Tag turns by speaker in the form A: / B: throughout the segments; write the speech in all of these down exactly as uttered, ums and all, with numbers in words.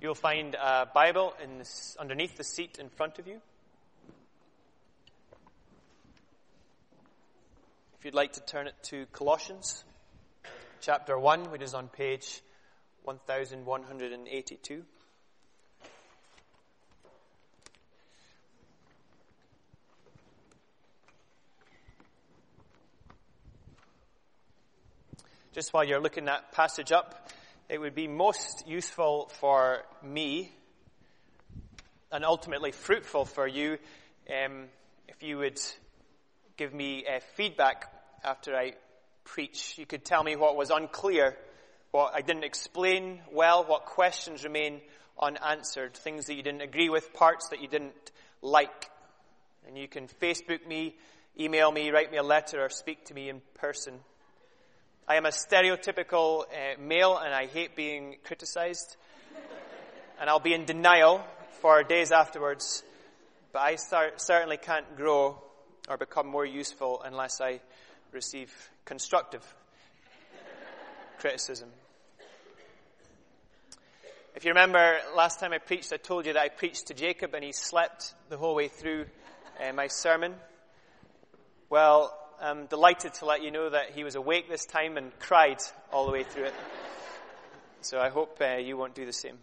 A: You'll find a Bible in this, underneath the seat in front of you. If you'd like to turn it to Colossians chapter one, which is on page one thousand one hundred eighty-two. Just while you're looking that passage up, it would be most useful for me and ultimately fruitful for you um, if you would give me uh, feedback after I preach. You could tell me what was unclear, what I didn't explain well, what questions remain unanswered, things that you didn't agree with, parts that you didn't like. And you can Facebook me, email me, write me a letter, or speak to me in person. I am a stereotypical uh, male, and I hate being criticized. And I'll be in denial for days afterwards. But I start, certainly can't grow or become more useful unless I receive constructive criticism. If you remember, last time I preached, I told you that I preached to Jacob, and he slept the whole way through uh, my sermon. Well, I'm delighted to let you know that he was awake this time and cried all the way through it. So I hope uh, you won't do the same.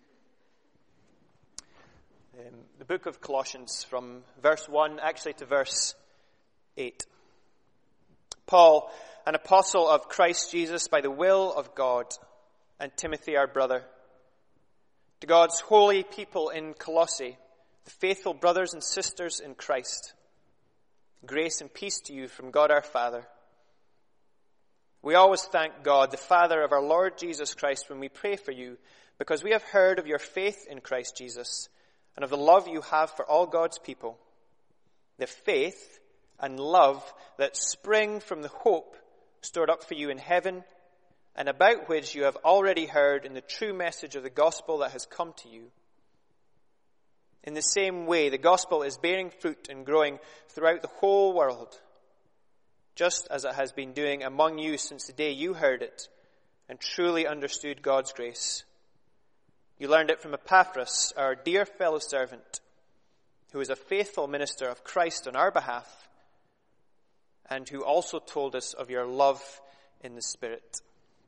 A: Um, the book of Colossians, from verse one actually to verse eight. Paul, an apostle of Christ Jesus by the will of God, and Timothy our brother, to God's holy people in Colossae, the faithful brothers and sisters in Christ, grace and peace to you from God our Father. We always thank God, the Father of our Lord Jesus Christ, when we pray for you, because we have heard of your faith in Christ Jesus and of the love you have for all God's people, the faith and love that spring from the hope stored up for you in heaven, and about which you have already heard in the true message of the gospel that has come to you. In the same way, the gospel is bearing fruit and growing throughout the whole world, just as it has been doing among you since the day you heard it and truly understood God's grace. You learned it from Epaphras, our dear fellow servant, who is a faithful minister of Christ on our behalf, and who also told us of your love in the Spirit.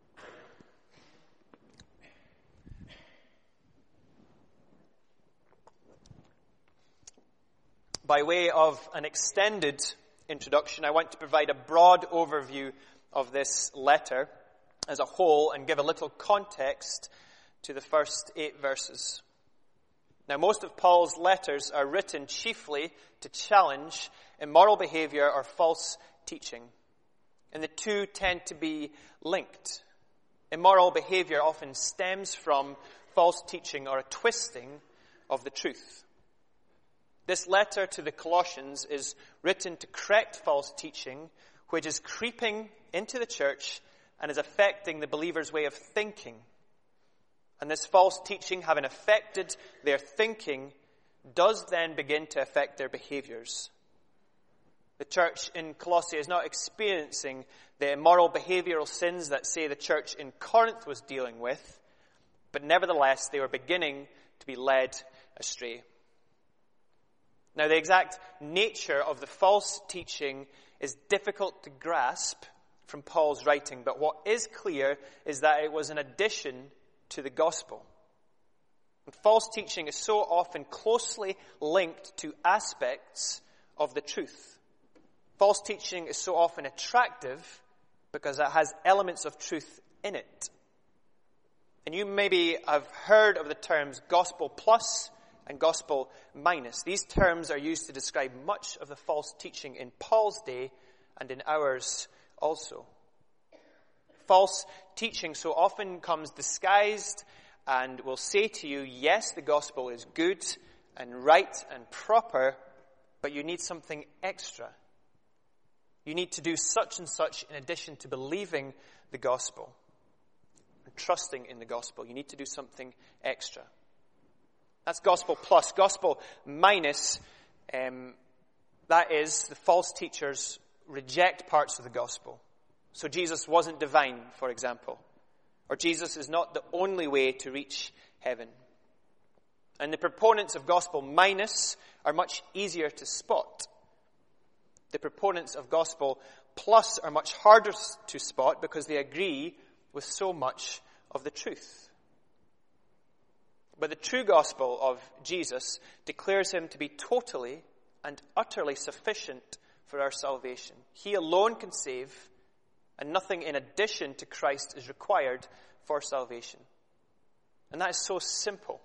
A: By way of an extended introduction, I want to provide a broad overview of this letter as a whole and give a little context to the first eight verses. Now, most of Paul's letters are written chiefly to challenge immoral behavior or false teaching, and the two tend to be linked. Immoral behavior often stems from false teaching or a twisting of the truth. This letter to the Colossians is written to correct false teaching, which is creeping into the church and is affecting the believers' way of thinking. And this false teaching, having affected their thinking, does then begin to affect their behaviors. The church in Colossae is not experiencing the immoral behavioral sins that, say, the church in Corinth was dealing with, but nevertheless they were beginning to be led astray. Now, the exact nature of the false teaching is difficult to grasp from Paul's writing, but what is clear is that it was an addition to the gospel. And false teaching is so often closely linked to aspects of the truth. False teaching is so often attractive because it has elements of truth in it. And you maybe have heard of the terms gospel plus and gospel minus. These terms are used to describe much of the false teaching in Paul's day and in ours also. False teaching so often comes disguised and will say to you, yes, the gospel is good and right and proper, but you need something extra. You need to do such and such in addition to believing the gospel and trusting in the gospel. You need to do something extra. That's gospel plus. Gospel minus, um, that is, the false teachers reject parts of the gospel. So Jesus wasn't divine, for example. Or Jesus is not the only way to reach heaven. And the proponents of gospel minus are much easier to spot. The proponents of gospel plus are much harder to spot because they agree with so much of the truth. But the true gospel of Jesus declares him to be totally and utterly sufficient for our salvation. He alone can save, and nothing in addition to Christ is required for salvation. And that is so simple.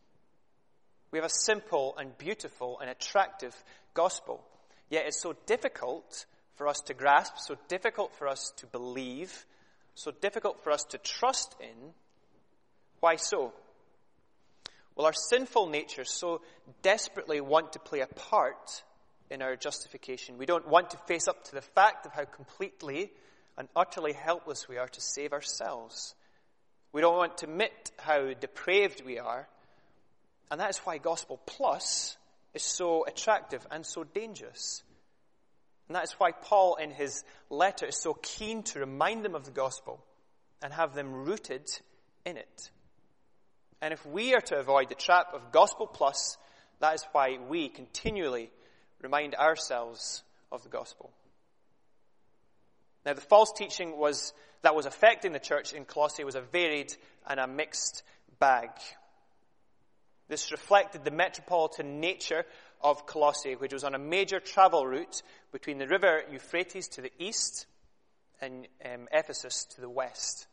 A: We have a simple and beautiful and attractive gospel. Yet it's so difficult for us to grasp, so difficult for us to believe, so difficult for us to trust in. Why so? Well, our sinful natures so desperately want to play a part in our justification. We don't want to face up to the fact of how completely and utterly helpless we are to save ourselves. We don't want to admit how depraved we are. And that is why Gospel Plus is so attractive and so dangerous. And that is why Paul in his letter is so keen to remind them of the gospel and have them rooted in it. And if we are to avoid the trap of Gospel Plus, that is why we continually remind ourselves of the gospel. Now, the false teaching was that was affecting the church in Colossae was a varied and a mixed bag. This reflected the metropolitan nature of Colossae, which was on a major travel route between the river Euphrates to the east and um, Ephesus to the west.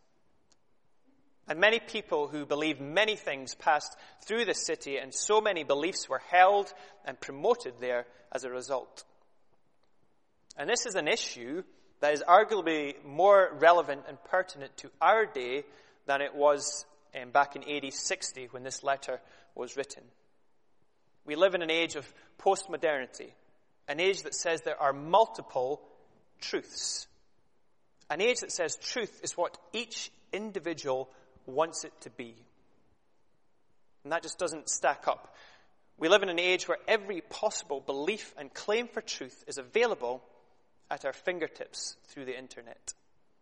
A: And many people who believed many things passed through the city, and so many beliefs were held and promoted there as a result. And this is an issue that is arguably more relevant and pertinent to our day than it was um, back in A D sixty when this letter was written. We live in an age of postmodernity, an age that says there are multiple truths, an age that says truth is what each individual wants it to be. And that just doesn't stack up. We live in an age where every possible belief and claim for truth is available at our fingertips through the internet.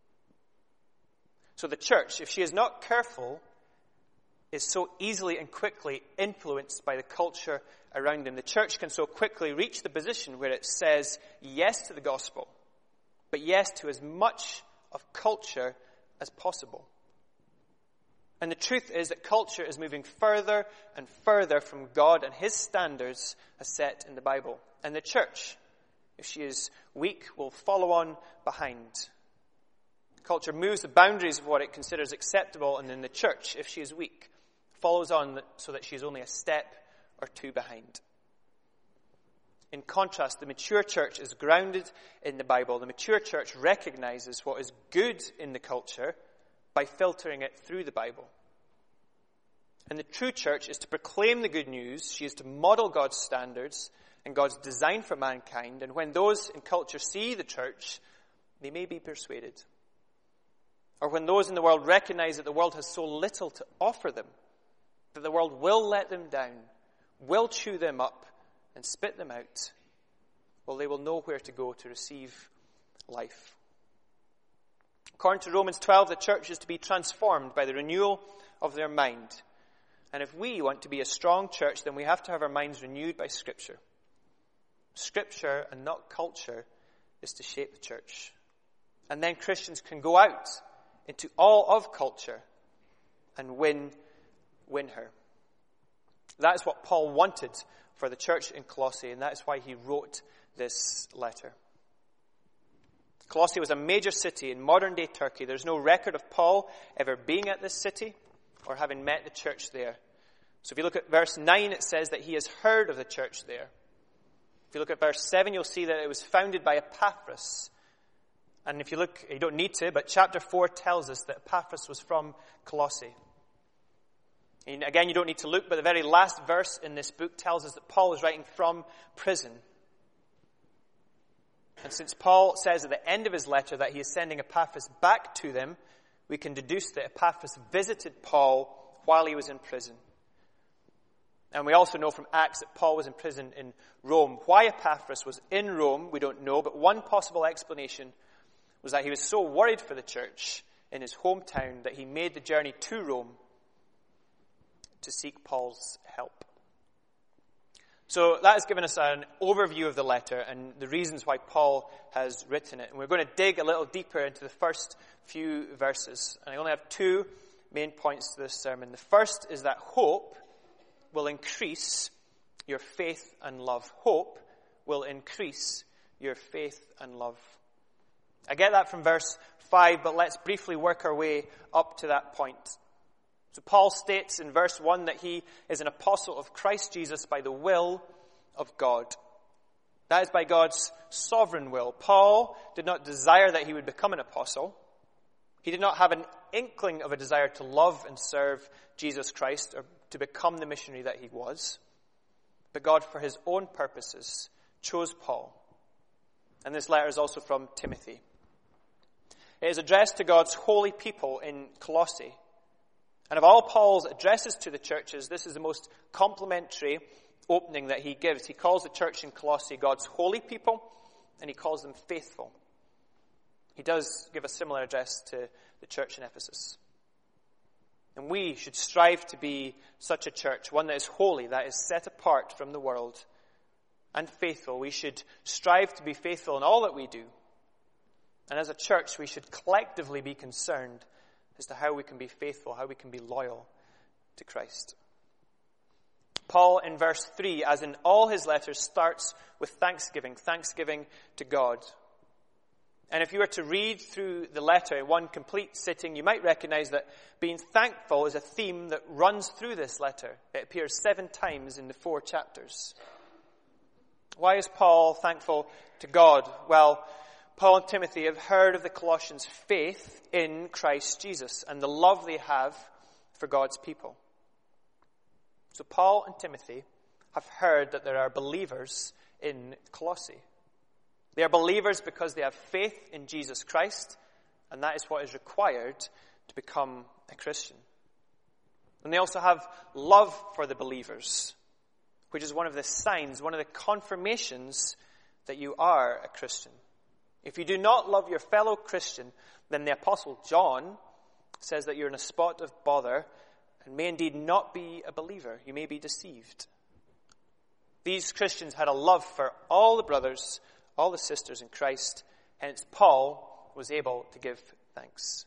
A: So the church, if she is not careful, is so easily and quickly influenced by the culture around them. The church can so quickly reach the position where it says yes to the gospel, but yes to as much of culture as possible. And the truth is that culture is moving further and further from God and his standards as set in the Bible. And the church, if she is weak, will follow on behind. Culture moves the boundaries of what it considers acceptable, and then the church, if she is weak, follows on so that she is only a step or two behind. In contrast, the mature church is grounded in the Bible. The mature church recognizes what is good in the culture by filtering it through the Bible. And the true church is to proclaim the good news. She is to model God's standards and God's design for mankind. And when those in culture see the church, they may be persuaded. Or when those in the world recognize that the world has so little to offer them, that the world will let them down, will chew them up, and spit them out, well, they will know where to go to receive life. According to Romans twelve, the church is to be transformed by the renewal of their mind. And if we want to be a strong church, then we have to have our minds renewed by Scripture. Scripture and not culture is to shape the church. And then Christians can go out into all of culture and win, win her. That is what Paul wanted for the church in Colossae, and that is why he wrote this letter. Colossae was a major city in modern-day Turkey. There's no record of Paul ever being at this city or having met the church there. So if you look at verse nine, it says that he has heard of the church there. If you look at verse seven, you'll see that it was founded by Epaphras. And if you look, you don't need to, but chapter four tells us that Epaphras was from Colossae. And again, you don't need to look, but the very last verse in this book tells us that Paul was writing from prison. And since Paul says at the end of his letter that he is sending Epaphras back to them, we can deduce that Epaphras visited Paul while he was in prison. And we also know from Acts that Paul was in prison in Rome. Why Epaphras was in Rome, we don't know, but one possible explanation was that he was so worried for the church in his hometown that he made the journey to Rome to seek Paul's help. So that has given us an overview of the letter and the reasons why Paul has written it. And we're going to dig a little deeper into the first few verses. And I only have two main points to this sermon. The first is that hope will increase your faith and love. Hope will increase your faith and love. I get that from verse five, but let's briefly work our way up to that point. So Paul states in verse one that he is an apostle of Christ Jesus by the will of God. That is by God's sovereign will. Paul did not desire that he would become an apostle. He did not have an inkling of a desire to love and serve Jesus Christ or to become the missionary that he was. But God, for his own purposes, chose Paul. And this letter is also from Timothy. It is addressed to God's holy people in Colossae. And of all Paul's addresses to the churches, this is the most complimentary opening that he gives. He calls the church in Colossae God's holy people, and he calls them faithful. He does give a similar address to the church in Ephesus. And we should strive to be such a church, one that is holy, that is set apart from the world, and faithful. We should strive to be faithful in all that we do. And as a church, we should collectively be concerned as to how we can be faithful, how we can be loyal to Christ. Paul, in verse three, as in all his letters, starts with thanksgiving, thanksgiving to God. And if you were to read through the letter in one complete sitting, you might recognize that being thankful is a theme that runs through this letter. It appears seven times in the four chapters. Why is Paul thankful to God? Well, Paul and Timothy have heard of the Colossians' faith in Christ Jesus and the love they have for God's people. So Paul and Timothy have heard that there are believers in Colossae. They are believers because they have faith in Jesus Christ, and that is what is required to become a Christian. And they also have love for the believers, which is one of the signs, one of the confirmations that you are a Christian. If you do not love your fellow Christian, then the Apostle John says that you're in a spot of bother and may indeed not be a believer. You may be deceived. These Christians had a love for all the brothers, all the sisters in Christ, hence Paul was able to give thanks.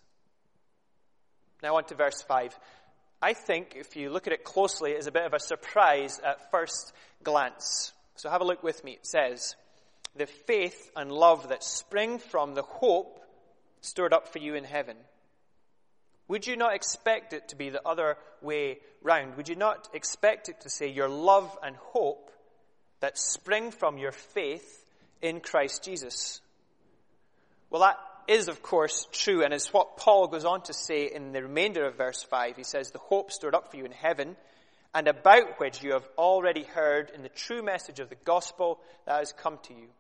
A: Now on to verse five. I think, if you look at it closely, it is a bit of a surprise at first glance. So have a look with me. It says, the faith and love that spring from the hope stored up for you in heaven. Would you not expect it to be the other way round? Would you not expect it to say your love and hope that spring from your faith in Christ Jesus? Well, that is, of course, true, and it's what Paul goes on to say in the remainder of verse five. He says, the hope stored up for you in heaven, and about which you have already heard in the true message of the gospel that has come to you.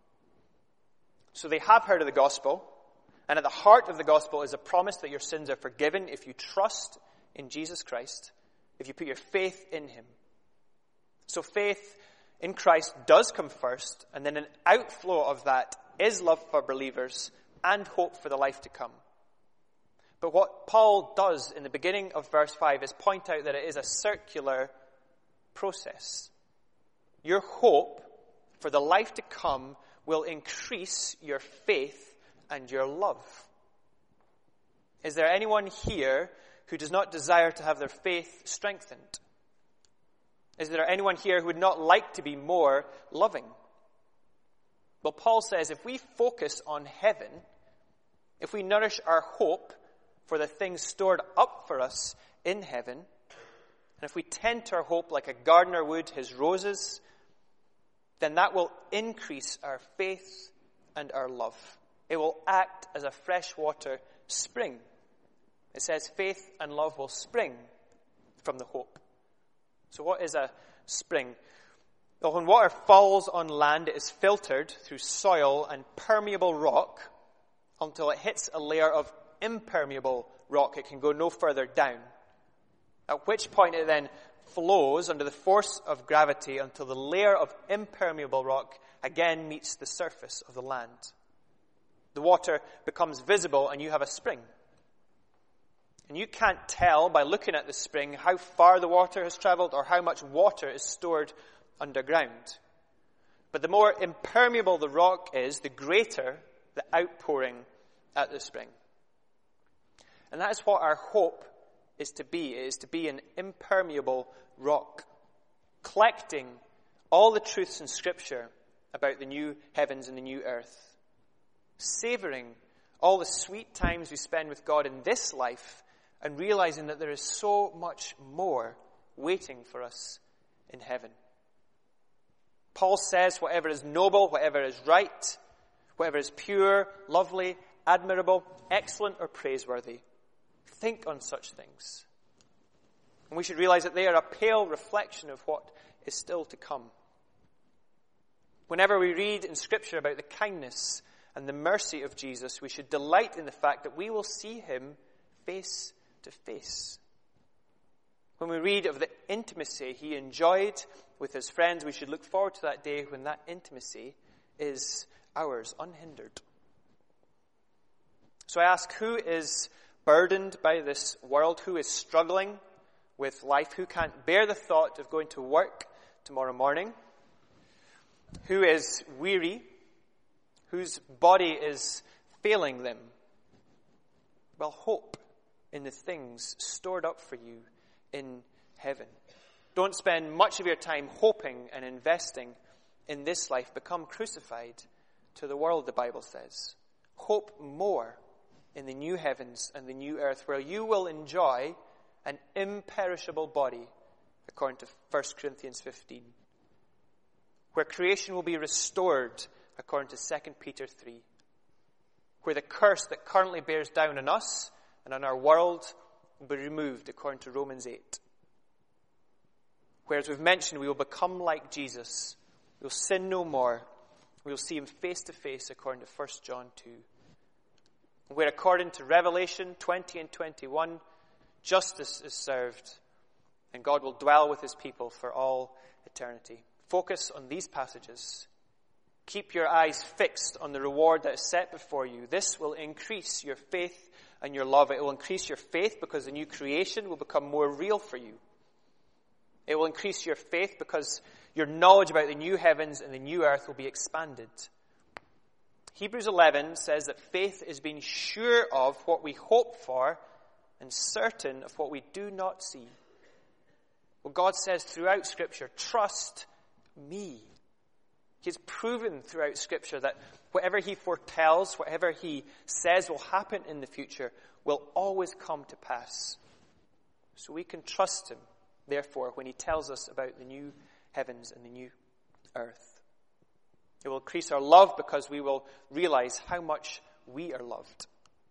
A: So they have heard of the gospel, and at the heart of the gospel is a promise that your sins are forgiven if you trust in Jesus Christ, if you put your faith in him. So faith in Christ does come first, and then an outflow of that is love for believers and hope for the life to come. But what Paul does in the beginning of verse five is point out that it is a circular process. Your hope for the life to come will increase your faith and your love. Is there anyone here who does not desire to have their faith strengthened? Is there anyone here who would not like to be more loving? Well, Paul says if we focus on heaven, if we nourish our hope for the things stored up for us in heaven, and if we tend to our hope like a gardener would his roses, then that will increase our faith and our love. It will act as a freshwater spring. It says faith and love will spring from the hope. So what is a spring? Well, when water falls on land, it is filtered through soil and permeable rock until it hits a layer of impermeable rock. It can go no further down. At which point it then flows under the force of gravity until the layer of impermeable rock again meets the surface of the land. The water becomes visible and you have a spring. And you can't tell by looking at the spring how far the water has traveled or how much water is stored underground. But the more impermeable the rock is, the greater the outpouring at the spring. And that is what our hope is to be. It is to be an impermeable rock, collecting all the truths in Scripture about the new heavens and the new earth, savoring all the sweet times we spend with God in this life, and realizing that there is so much more waiting for us in heaven. Paul says whatever is noble, whatever is right, whatever is pure, lovely, admirable, excellent, or praiseworthy, think on such things. And we should realize that they are a pale reflection of what is still to come. Whenever we read in Scripture about the kindness and the mercy of Jesus, we should delight in the fact that we will see him face to face. When we read of the intimacy he enjoyed with his friends, we should look forward to that day when that intimacy is ours, unhindered. So I ask, who is burdened by this world? Who is struggling with life? Who can't bear the thought of going to work tomorrow morning? Who is weary? Whose body is failing them? Well, hope in the things stored up for you in heaven. Don't spend much of your time hoping and investing in this life. Become crucified to the world, the Bible says. Hope more in the new heavens and the new earth, where you will enjoy an imperishable body, according to First Corinthians fifteen. Where creation will be restored, according to Second Peter three. Where the curse that currently bears down on us and on our world will be removed, according to Romans eight. Where, as we've mentioned, we will become like Jesus. We will sin no more. We will see him face to face, according to First John two. Where, according to Revelation twenty and twenty-one, justice is served, and God will dwell with his people for all eternity. Focus on these passages. Keep your eyes fixed on the reward that is set before you. This will increase your faith and your love. It will increase your faith because the new creation will become more real for you. It will increase your faith because your knowledge about the new heavens and the new earth will be expanded. Hebrews eleven says that faith is being sure of what we hope for and certain of what we do not see. Well, God says throughout Scripture, trust me. He has proven throughout Scripture that whatever he foretells, whatever he says will happen in the future, will always come to pass. So we can trust him, therefore, when he tells us about the new heavens and the new earth. It will increase our love because we will realize how much we are loved.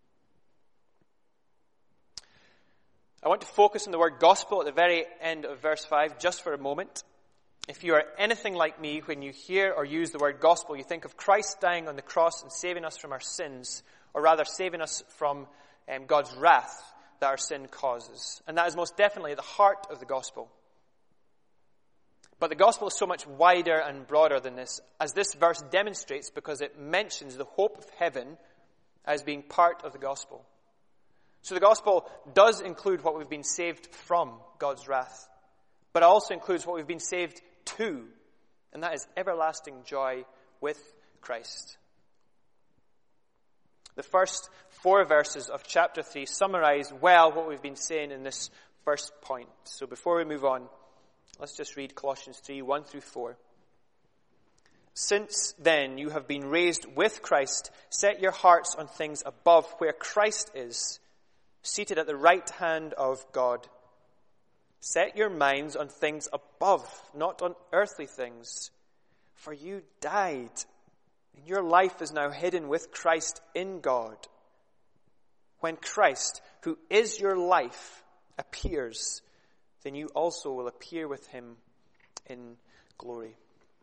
A: I want to focus on the word gospel at the very end of verse five just for a moment. If you are anything like me, when you hear or use the word gospel, you think of Christ dying on the cross and saving us from our sins, or rather saving us from um, God's wrath that our sin causes. And that is most definitely the heart of the gospel. But the gospel is so much wider and broader than this, as this verse demonstrates, because it mentions the hope of heaven as being part of the gospel. So the gospel does include what we've been saved from, God's wrath, but it also includes what we've been saved to, and that is everlasting joy with Christ. The first four verses of chapter three summarize well what we've been saying in this first point. So before we move on, let's just read Colossians three, one through four. Since then you have been raised with Christ, set your hearts on things above, where Christ is, seated at the right hand of God. Set your minds on things above, not on earthly things. For you died, and your life is now hidden with Christ in God. When Christ, who is your life, appears, then you also will appear with him in glory.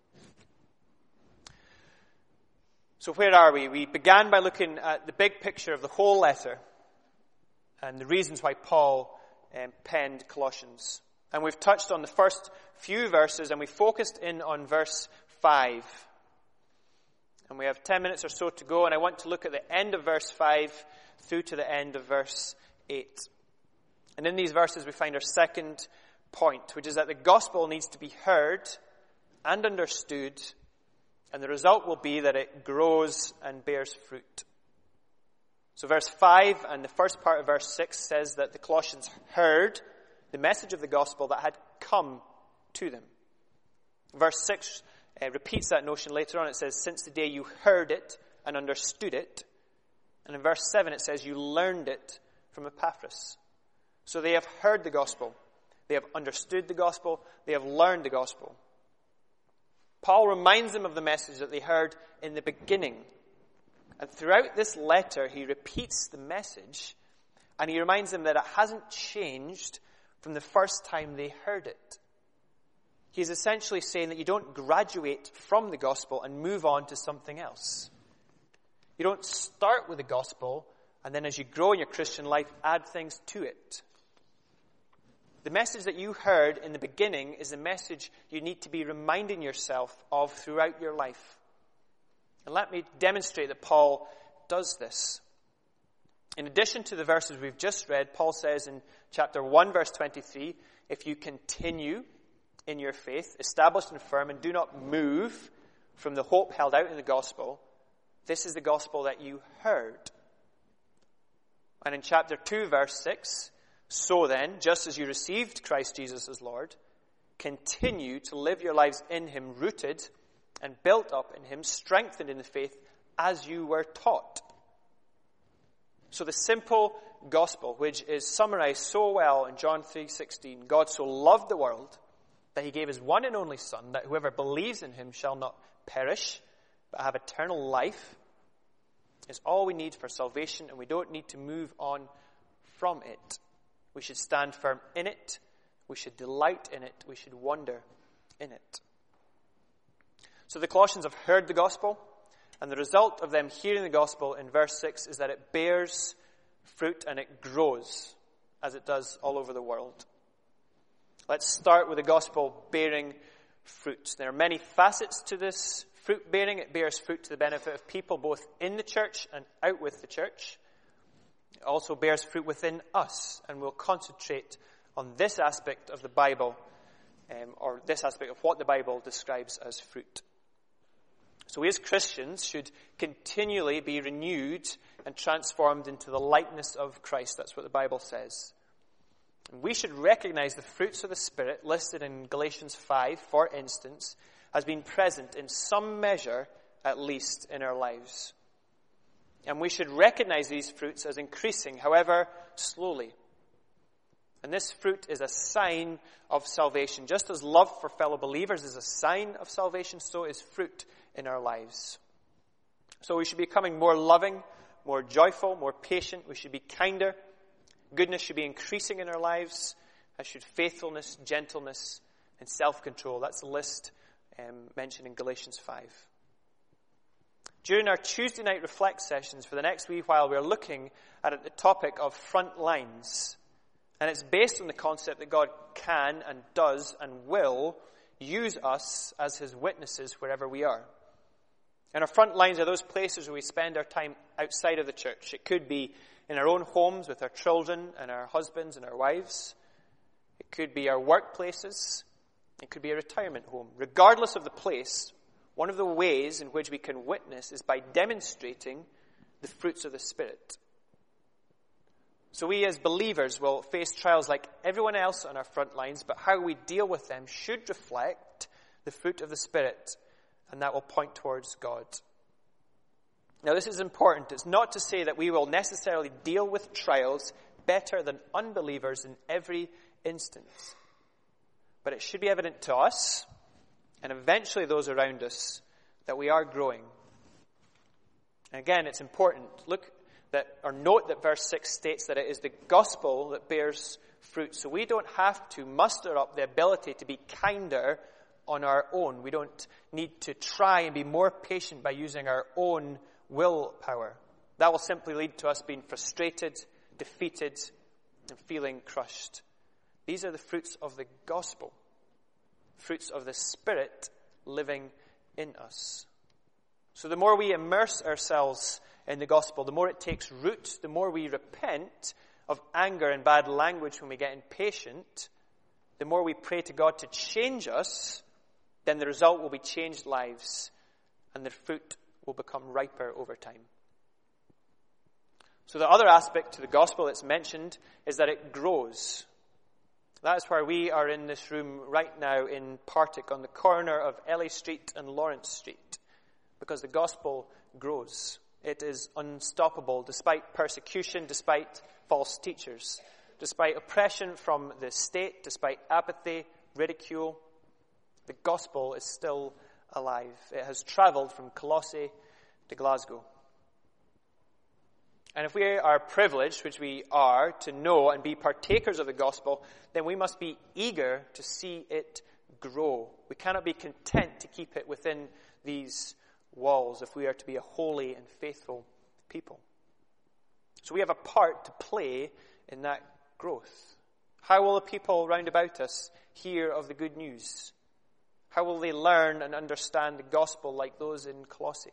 A: So where are we? We began by looking at the big picture of the whole letter and the reasons why Paul um, penned Colossians. And we've touched on the first few verses, and we focused in on verse five. And we have ten minutes or so to go, and I want to look at the end of verse five through to the end of verse eight. And in these verses we find our second point, which is that the gospel needs to be heard and understood, and the result will be that it grows and bears fruit. So verse five and the first part of verse six says that the Colossians heard the message of the gospel that had come to them. Verse six uh, repeats that notion later on. It says, since the day you heard it and understood it. And in verse seven it says, you learned it from Epaphras. So they have heard the gospel. They have understood the gospel. They have learned the gospel. Paul reminds them of the message that they heard in the beginning. And throughout this letter, he repeats the message, and he reminds them that it hasn't changed from the first time they heard it. He's essentially saying that you don't graduate from the gospel and move on to something else. You don't start with the gospel, and then as you grow in your Christian life, add things to it. The message that you heard in the beginning is a message you need to be reminding yourself of throughout your life. And let me demonstrate that Paul does this. In addition to the verses we've just read, Paul says in chapter one, verse twenty-three, if you continue in your faith, established and firm, and do not move from the hope held out in the gospel, this is the gospel that you heard. And in chapter two, verse six, so then, just as you received Christ Jesus as Lord, continue to live your lives in him, rooted and built up in him, strengthened in the faith as you were taught. So the simple gospel, which is summarized so well in John three sixteen, God so loved the world that he gave his one and only Son, that whoever believes in him shall not perish, but have eternal life, is all we need for salvation, and we don't need to move on from it. We should stand firm in it. We should delight in it. We should wonder in it. So the Colossians have heard the gospel, and the result of them hearing the gospel in verse six is that it bears fruit and it grows, as it does all over the world. Let's start with the gospel bearing fruit. There are many facets to this fruit bearing. It bears fruit to the benefit of people both in the church and out with the church. It also bears fruit within us, and we'll concentrate on this aspect of the Bible, um, or this aspect of what the Bible describes as fruit. So we as Christians should continually be renewed and transformed into the likeness of Christ. That's what the Bible says. And we should recognize the fruits of the Spirit listed in Galatians five, for instance, as being present in some measure, at least, in our lives. And we should recognize these fruits as increasing, however slowly. And this fruit is a sign of salvation. Just as love for fellow believers is a sign of salvation, so is fruit in our lives. So we should be becoming more loving, more joyful, more patient. We should be kinder. Goodness should be increasing in our lives, as should faithfulness, gentleness, and self-control. That's the list um, mentioned in Galatians five. During our Tuesday night reflect sessions for the next wee while, we're looking at the topic of front lines. And it's based on the concept that God can and does and will use us as his witnesses wherever we are. And our front lines are those places where we spend our time outside of the church. It could be in our own homes with our children and our husbands and our wives. It could be our workplaces. It could be a retirement home. Regardless of the place, one of the ways in which we can witness is by demonstrating the fruits of the Spirit. So we as believers will face trials like everyone else on our front lines, but how we deal with them should reflect the fruit of the Spirit, and that will point towards God. Now this is important. It's not to say that we will necessarily deal with trials better than unbelievers in every instance. But it should be evident to us, and eventually those around us, that we are growing. And again, it's important. Look that, or note that verse six states that it is the gospel that bears fruit. So we don't have to muster up the ability to be kinder on our own. We don't need to try and be more patient by using our own willpower. That will simply lead to us being frustrated, defeated, and feeling crushed. These are the fruits of the gospel. Fruits of the Spirit living in us. So the more we immerse ourselves in the gospel, the more it takes root, the more we repent of anger and bad language when we get impatient, the more we pray to God to change us, then the result will be changed lives, and their fruit will become riper over time. So the other aspect to the gospel that's mentioned is that it grows. That's why we are in this room right now in Partick on the corner of Ellie Street and Lawrence Street, because the gospel grows. It is unstoppable despite persecution, despite false teachers, despite oppression from the state, despite apathy, ridicule. The gospel is still alive. It has traveled from Colossae to Glasgow. And if we are privileged, which we are, to know and be partakers of the gospel, then we must be eager to see it grow. We cannot be content to keep it within these walls if we are to be a holy and faithful people. So we have a part to play in that growth. How will the people round about us hear of the good news? How will they learn and understand the gospel like those in Colossae?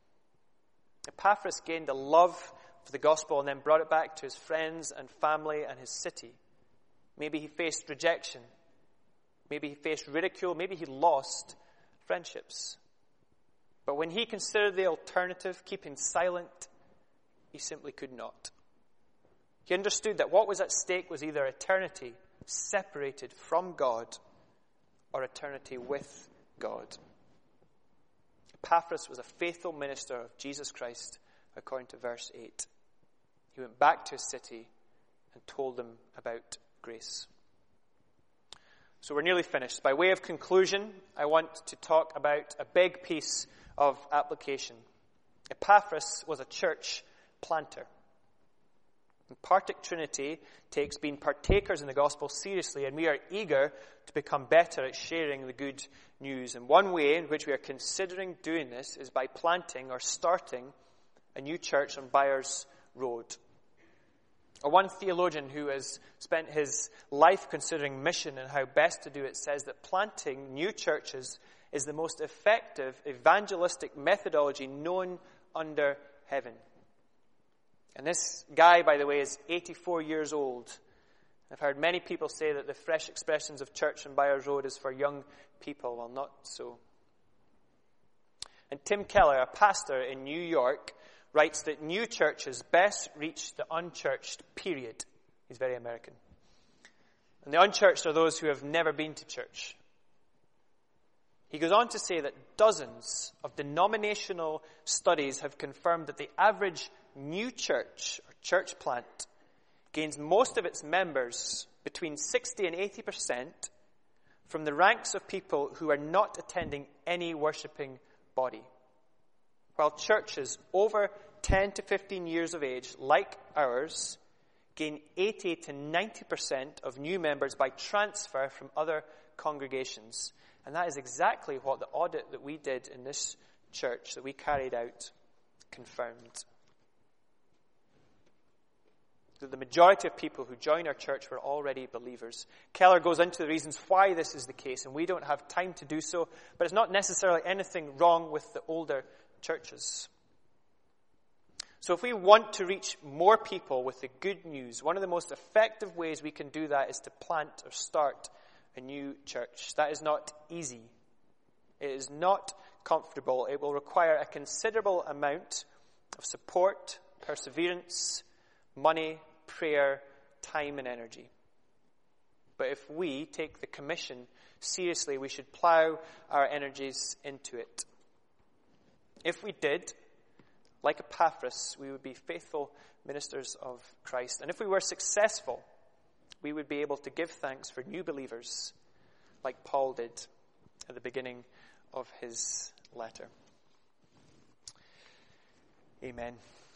A: Epaphras gained a love for the gospel and then brought it back to his friends and family and his city. Maybe he faced rejection. Maybe he faced ridicule. Maybe he lost friendships. But when he considered the alternative, keeping silent, he simply could not. He understood that what was at stake was either eternity separated from God or eternity with God. Epaphras was a faithful minister of Jesus Christ, according to verse eight. He went back to his city and told them about grace. So we're nearly finished. By way of conclusion, I want to talk about a big piece of application. Epaphras was a church planter. And Partick Trinity takes being partakers in the gospel seriously, and we are eager to become better at sharing the good news. And one way in which we are considering doing this is by planting or starting a new church on Byres Road. Or one theologian who has spent his life considering mission and how best to do it says that planting new churches is the most effective evangelistic methodology known under heaven. And this guy, by the way, is eighty-four years old. I've heard many people say that the fresh expressions of church on Byres Road is for young people. Well, not so. And Tim Keller, a pastor in New York, writes that new churches best reach the unchurched, period. He's very American. And the unchurched are those who have never been to church. He goes on to say that dozens of denominational studies have confirmed that the average new church or church plant gains most of its members, between sixty and eighty percent, from the ranks of people who are not attending any worshipping body. While churches over ten to fifteen years of age, like ours, gain eighty to ninety percent of new members by transfer from other congregations. And that is exactly what the audit that we did in this church that we carried out confirmed. That the majority of people who join our church were already believers. Keller goes into the reasons why this is the case, and we don't have time to do so, but it's not necessarily anything wrong with the older churches. So if we want to reach more people with the good news, one of the most effective ways we can do that is to plant or start a new church. That is not easy. It is not comfortable. It will require a considerable amount of support, perseverance, money, prayer, time, and energy. But if we take the commission seriously, we should plow our energies into it. If we did, like Epaphras, we would be faithful ministers of Christ. And if we were successful, we would be able to give thanks for new believers, like Paul did at the beginning of his letter. Amen.